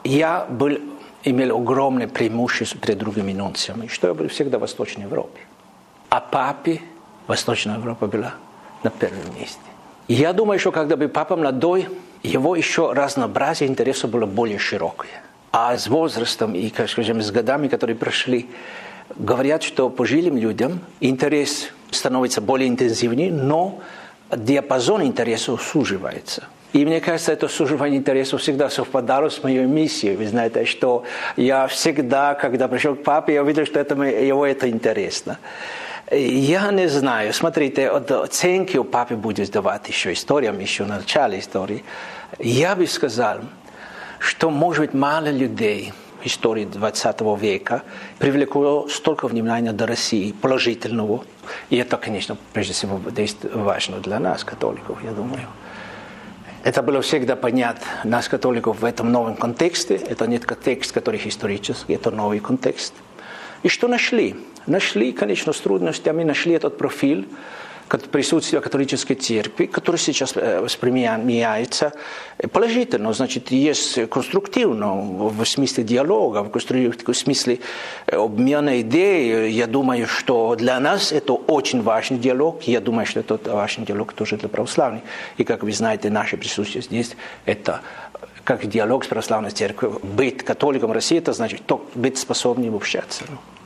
я имел огромное преимущество перед другими нунциями, что я был всегда в Восточной Европе. А папе Восточная Европа была на первом месте. Я думаю, что когда был папа молодой, его еще разнообразие интересов было более широкое. А с возрастом и, скажем, с годами, которые прошли, говорят, что пожилым людям интерес становится более интенсивнее, но диапазон интересов суживается. И мне кажется, это суживание интересов всегда совпадало с моей миссией. Вы знаете, что я всегда, когда пришел к папе, я увидел, что его это интересно. Я не знаю. Смотрите, оценки у папы будет давать еще историям, еще на начале истории. Я бы сказал, что, может быть, мало людей в истории 20 века привлекло столько внимания до России, положительного. И это, конечно, прежде всего, важно для нас, католиков, я думаю. Это было всегда понятно нас, католиков, в этом новом контексте. Это не контекст, который исторический, это новый контекст. И что нашли? Нашли, конечно, с трудностями, нашли этот профиль присутствия католической церкви, который сейчас воспринимается положительно, значит, есть конструктивно, в смысле диалога, в смысле обмена идей. Я думаю, что для нас это очень важный диалог, я думаю, что это важный диалог тоже для православных. И, как вы знаете, наше присутствие здесь, это как диалог с православной церковью. Быть католиком России, это значит быть способным общаться.